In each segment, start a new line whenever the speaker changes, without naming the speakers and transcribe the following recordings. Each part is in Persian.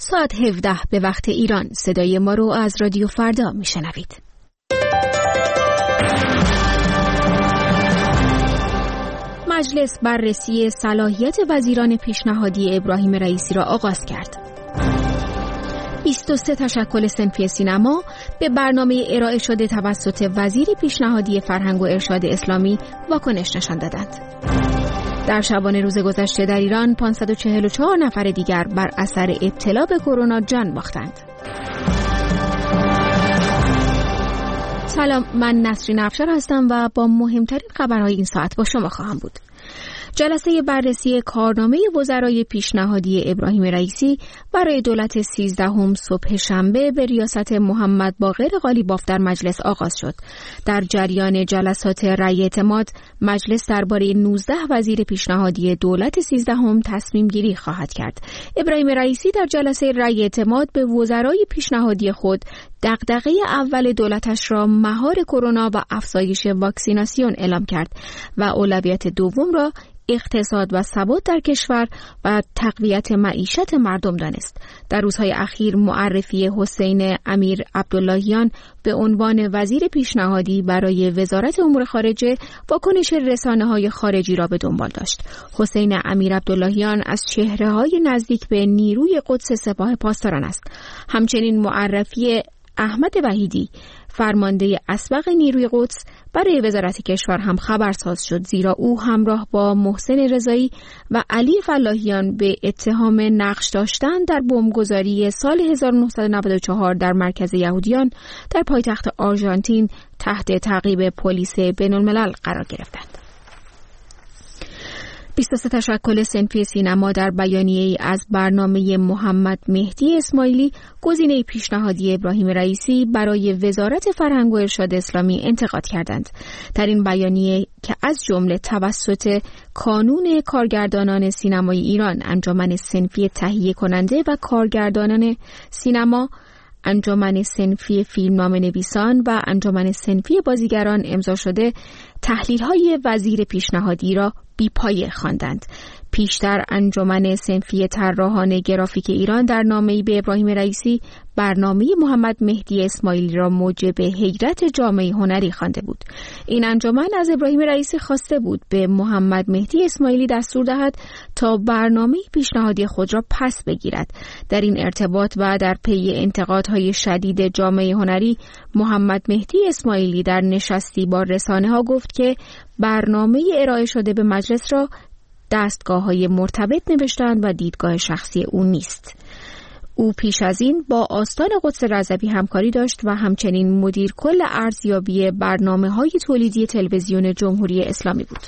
ساعت 17 به وقت ایران. صدای ما رو از رادیو فردا میشنوید. مجلس بررسی صلاحیت وزیران پیشنهادی ابراهیم رئیسی را آغاز کرد. 23 تشکل صنفی سینما به برنامه ارائه شده توسط وزیر پیشنهادی فرهنگ و ارشاد اسلامی واکنش نشان دادند. در شبانه روز گذشته در ایران 544 نفر دیگر بر اثر ابتلا به کرونا جان باختند. سلام، من نسرین افشار هستم و با مهمترین خبرهای این ساعت با شما خواهم بود. جلسه بررسی کارنامه وزرای پیشنهادی ابراهیم رئیسی برای دولت 13 صبح شنبه به ریاست محمد باقر قالیباف در مجلس آغاز شد. در جریان جلسات رأی اعتماد، مجلس درباره 19 وزیر پیشنهادی دولت 13 تصمیم گیری خواهد کرد. ابراهیم رئیسی در جلسه رأی اعتماد به وزرای پیشنهادی خود دغدغه اول دولتش را مهار کرونا و افزایش واکسیناسیون اعلام کرد و اولویت دوم را اقتصاد و ثبات در کشور و تقویت معیشت مردم دانست. در روزهای اخیر معرفی حسین امیر عبداللهیان به عنوان وزیر پیشنهادی برای وزارت امور خارجه واکنش رسانه‌های خارجی را به دنبال داشت. حسین امیر عبداللهیان از چهره‌های نزدیک به نیروی قدس سپاه پاسداران است. همچنین معرفی احمد وحیدی فرمانده اسبق نیروی قدس برای وزارت کشور هم خبرساز شد، زیرا او همراه با محسن رضایی و علی فلاحیان به اتهام نقش داشتن در بمبگذاری سال 1994 در مرکز یهودیان در پایتخت آرژانتین تحت تعقیب پلیس بین‌الملل قرار گرفتند. 23 تشکل صنفی سینما در بیانیه‌ای از برنامه محمد مهدی اسماعیلی گزینه پیشنهادی ابراهیم رئیسی برای وزارت فرهنگ و ارشاد اسلامی انتقاد کردند. در این بیانیه که از جمله توسط کانون کارگردانان سینمای ایران، انجمن صنفی تهیه کننده و کارگردانان سینما، انجمن صنفی فیلمنامه نویسان و انجمن صنفی بازیگران امضا شده، تحلیل‌های وزیر پیشنهادی را بی‌پایه خواندند. پیشتر انجمن صنفی طراحان گرافیک ایران در نامه‌ای به ابراهیم رئیسی برنامه محمد مهدی اسماعیلی را موجب حیرت جامعه هنری خوانده بود. این انجمن از ابراهیم رئیسی خواسته بود به محمد مهدی اسماعیلی دستور دهد تا برنامه پیشنهادی خود را پس بگیرد. در این ارتباط و در پی انتقادهای شدید جامعه هنری، محمد مهدی اسماعیلی در نشستی با رسانه‌ها گفت که برنامه ارائه شده به مجلس را دستگاه‌های مرتبط نوشتند و دیدگاه شخصی او نیست. او پیش از این با آستان قدس رضوی همکاری داشت و همچنین مدیر کل ارزیابی برنامه‌های تولیدی تلویزیون جمهوری اسلامی بود.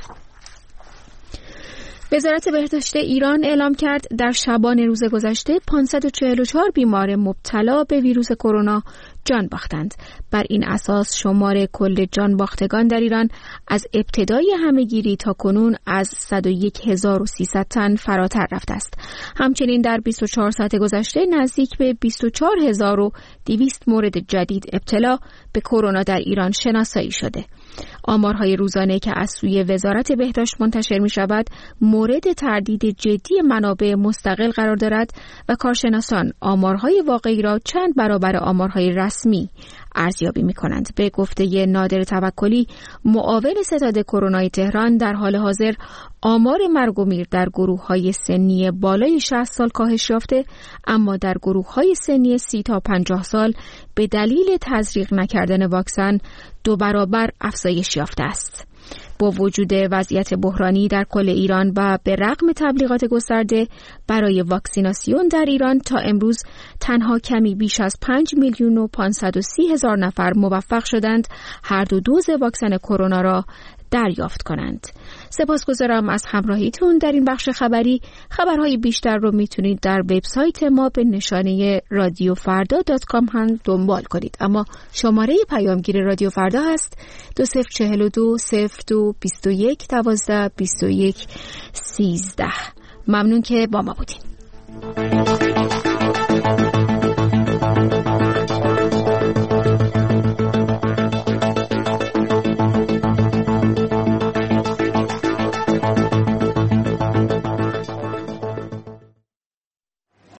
وزارت بهداشت ایران اعلام کرد در شبانه روز گذشته 544 بیمار مبتلا به ویروس کرونا جان باختند. بر این اساس شمار کل جان باختگان در ایران از ابتدای همه‌گیری تا کنون از 101,300 تن فراتر رفته است. همچنین در 24 ساعت گذشته نزدیک به 24,200 مورد جدید ابتلا به کرونا در ایران شناسایی شده. آمارهای روزانه که از سوی وزارت بهداشت منتشر می شود مورد تردید جدی منابع مستقل قرار دارد و کارشناسان آمارهای واقعی را چند برابر آمارهای رسمی ارزیابی می کنند. به گفته نادر توکلی، معاون ستاد کرونای تهران، در حال حاضر آمار مرگ و میر در گروه‌های سنی بالای 60 سال کاهش یافته، اما در گروه‌های سنی 30 تا 50 سال به دلیل تزریق نکردن واکسن 2 برابر افزایش یافته است. با وجود وضعیت بحرانی در کل ایران و به رغم تبلیغات گسترده برای واکسیناسیون در ایران، تا امروز تنها کمی بیش از 5,530,000 نفر موفق شدند هر دو دوز واکسن کرونا را دریافت کنند. سپاسگزارم از همراهیتون در این بخش خبری. خبرهای بیشتر رو میتونید در وبسایت ما به نشانه radiofarda.com هم دنبال کنید. اما شماره پیامگیر رادیو فردا هست 2042 02 21 12 21 13. ممنون که با ما بودین.